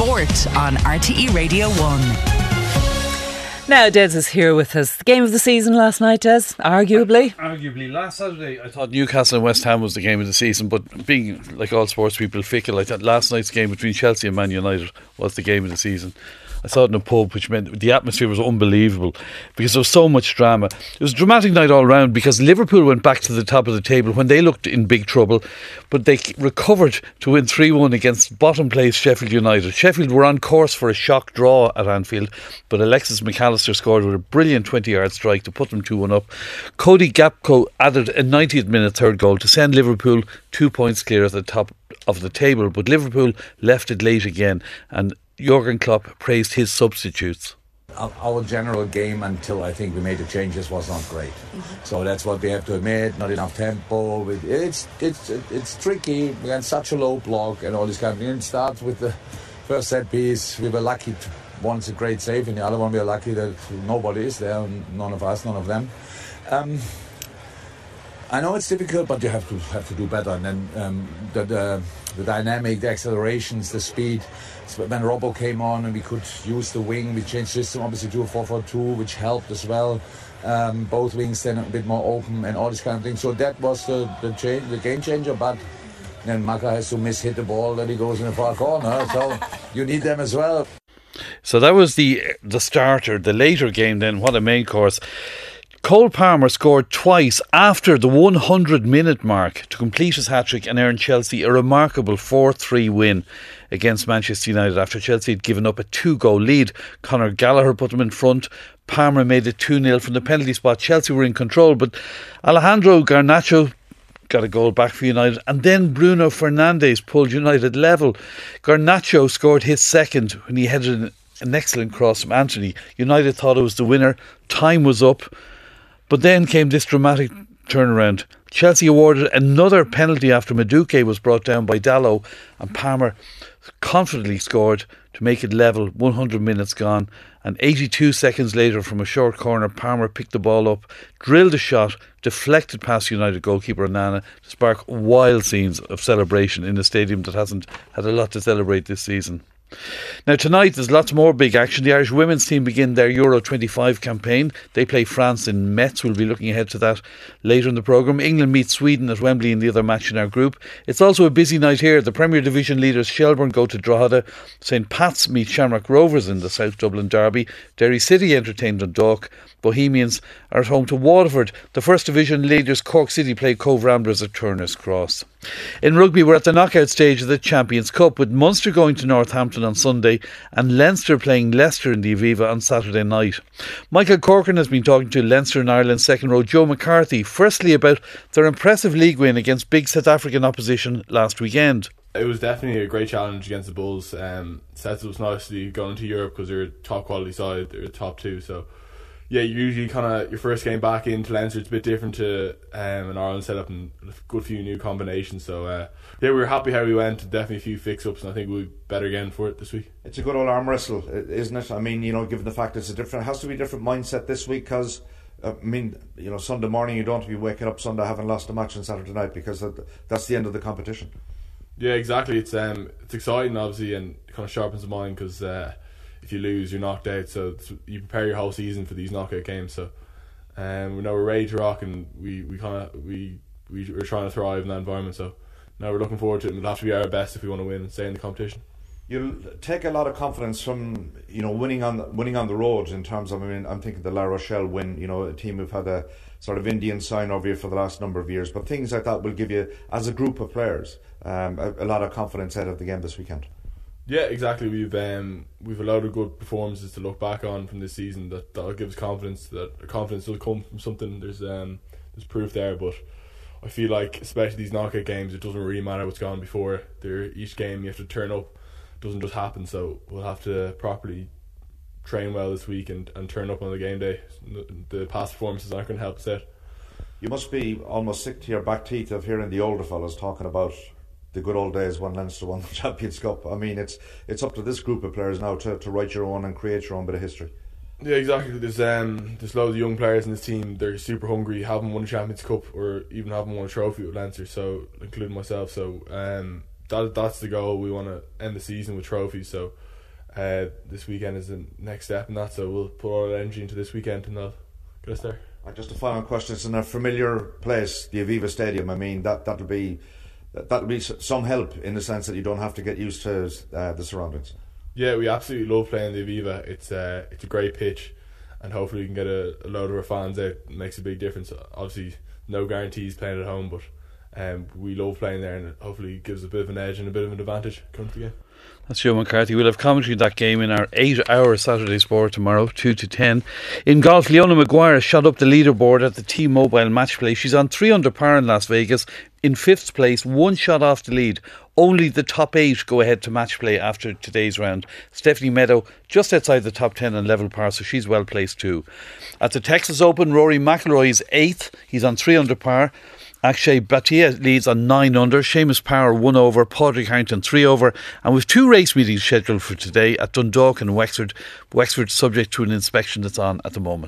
Sport on RTE Radio 1. Now Des is here with us. The game of the season last night, Des, arguably. Arguably. Last Saturday I thought Newcastle and West Ham was the game of the season, but being, like all sports people, fickle, I thought last night's game between Chelsea and Man United was the game of the season. I saw it in a pub, which meant the atmosphere was unbelievable because there was so much drama. It was a dramatic night all round because Liverpool went back to the top of the table when they looked in big trouble, but they recovered to win 3-1 against bottom place Sheffield United. Sheffield were on course for a shock draw at Anfield, but Alexis McAllister scored with a brilliant 20-yard strike to put them 2-1 up. Cody Gakpo added a 90th minute third goal to send Liverpool 2 points clear at the top of the table, but Liverpool left it late again, and Jurgen Klopp praised his substitutes. Our general game until I think we made the changes was not great. So that's what we have to admit. Not enough tempo. It's tricky against such a low block and all this kind of thing. It starts with the first set piece. We were lucky. One's a great save, and the other one we are lucky that nobody is there. None of us, none of them. I know it's difficult, but you have to do better. And then the dynamic, the accelerations, the speed. So when Robbo came on and we could use the wing, we changed system obviously to a 4-4-2, which helped as well. Both wings then a bit more open and all this kind of thing. So that was the game changer. But then Maka has to hit the ball, then he goes in the far corner. So you need them as well. So that was the starter. The later game then, what a main course. Cole Palmer scored twice after the 100-minute mark to complete his hat-trick and earn Chelsea a remarkable 4-3 win against Manchester United after Chelsea had given up a 2-goal lead. Conor Gallagher put them in front. Palmer made it 2-0 from the penalty spot. Chelsea were in control, but Alejandro Garnacho got a goal back for United, and then Bruno Fernandes pulled United level. Garnacho scored his second when he headed an excellent cross from Anthony. United thought it was the winner. Time was up. But then came this dramatic turnaround. Chelsea awarded another penalty after Madueke was brought down by Dalot, and Palmer confidently scored to make it level. 100 minutes gone, and 82 seconds later from a short corner, Palmer picked the ball up, drilled a shot, deflected past United goalkeeper Onana to spark wild scenes of celebration in a stadium that hasn't had a lot to celebrate this season. Now tonight there's lots more big action. The Irish women's team begin their Euro 25 campaign. They play France in Metz. We'll be looking ahead to that later in the programme. England meets Sweden at Wembley in the other match in our group. It's also a busy night here. The Premier Division leaders Shelbourne go to Drogheda. St Pat's meet Shamrock Rovers in the South Dublin derby. Derry City entertain Dundalk. Bohemians are at home to Waterford. The First Division leaders Cork City play Cove Ramblers at Turner's Cross. In rugby, we're at the knockout stage of the Champions Cup, with Munster going to Northampton on Sunday and Leinster playing Leicester in the Aviva on Saturday night. Michael Corcoran has been talking to Leinster and Ireland's second row Joe McCarthy, firstly about their impressive league win against big South African opposition last weekend. It was definitely a great challenge against the Bulls. Sets us nicely going into Europe because they're a top quality side, they're a top two, so yeah, usually kind of your first game back into Leinster, it's a bit different to an Ireland setup and a good few new combinations. So yeah, we were happy how we went. Definitely a few fix-ups, and I think we'll be better again for it this week. It's a good old arm wrestle, isn't it? I mean, given the fact it has to be a different mindset this week because, Sunday morning you don't want to be waking up Sunday having lost a match on Saturday night because that's the end of the competition. Yeah, exactly. It's exciting, obviously, and it kind of sharpens the mind because if you lose, you're knocked out. So you prepare your whole season for these knockout games. So we know we're ready to rock, and we're trying to thrive in that environment. So now we're looking forward to it. We'll have to be our best if we want to win and stay in the competition. You'll take a lot of confidence from winning on the road in terms of, I'm thinking the La Rochelle win, a team who've had a sort of Indian sign over you for the last number of years, but things like that will give you, as a group of players, a lot of confidence out of the game this weekend. Yeah, exactly. We've a lot of good performances to look back on from this season that'll give us confidence. That confidence will come from something. There's proof there, but I feel like especially these knockout games, it doesn't really matter what's gone before. Each game you have to turn up. It doesn't just happen. So we'll have to properly train well this week and turn up on the game day. The past performances aren't going to help us out. You must be almost sick to your back teeth of hearing the older fellas talking about the good old days when Leinster won the Champions Cup. I mean, it's up to this group of players now to write your own and create your own bit of history. Yeah, exactly. There's loads of young players in this team. They're super hungry, haven't won a Champions Cup or even haven't won a trophy with Leinster, so including myself. So that's the goal. We want to end the season with trophies. So this weekend is the next step in that. So we'll put all our energy into this weekend and that'll get us there. Just a final question. It's in a familiar place, the Aviva Stadium. I mean, that'll be some help in the sense that you don't have to get used to the surroundings. Yeah, we absolutely love playing the Aviva. It's a great pitch, and hopefully we can get a load of our fans out. It makes a big difference. Obviously, no guarantees playing at home, but we love playing there, and it hopefully gives a bit of an edge and a bit of an advantage coming to the game. That's Joe McCarthy. We'll have commentary of that game in our 8-hour Saturday Sport tomorrow, 2 to 10. In golf, Leona Maguire shot up the leaderboard at the T-Mobile match play. She's on 3 under par in Las Vegas, in 5th place, 1 shot off the lead. Only the top 8 go ahead to match play after today's round. Stephanie Meadow just outside the top 10 on level par, so she's well placed too. At the Texas Open, Rory McIlroy is 8th. He's on 3 under par. Akshay Bhatia leads on 9 under. Seamus Power 1 over. Padraig Harrington 3 over. And with 2 race meetings scheduled for today at Dundalk and Wexford. Wexford subject to an inspection that's on at the moment.